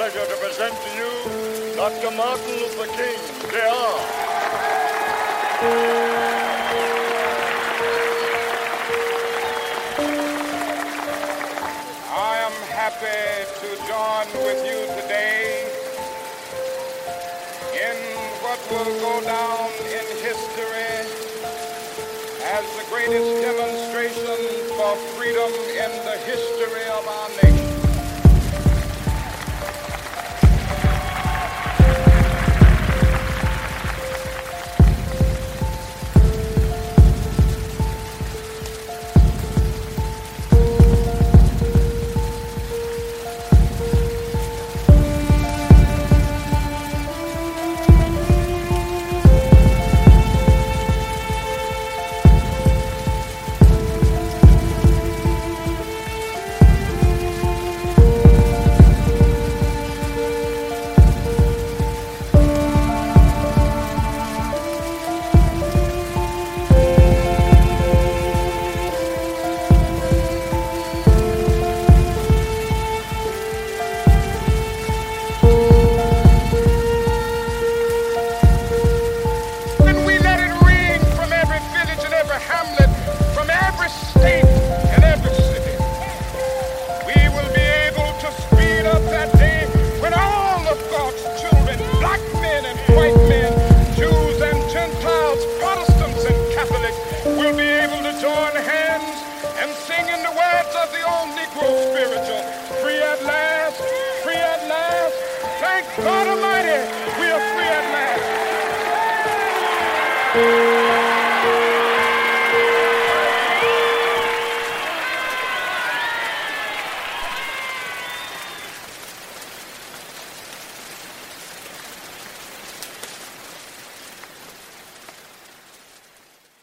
pleasure to present to you Dr. Martin Luther King, Jr. I am happy to join with you today in what will go down in history as the greatest demonstration for freedom in the history of our nation. Join hands and sing in the words of the old Negro spiritual. Free at last, free at last. Thank God Almighty, we are free at last.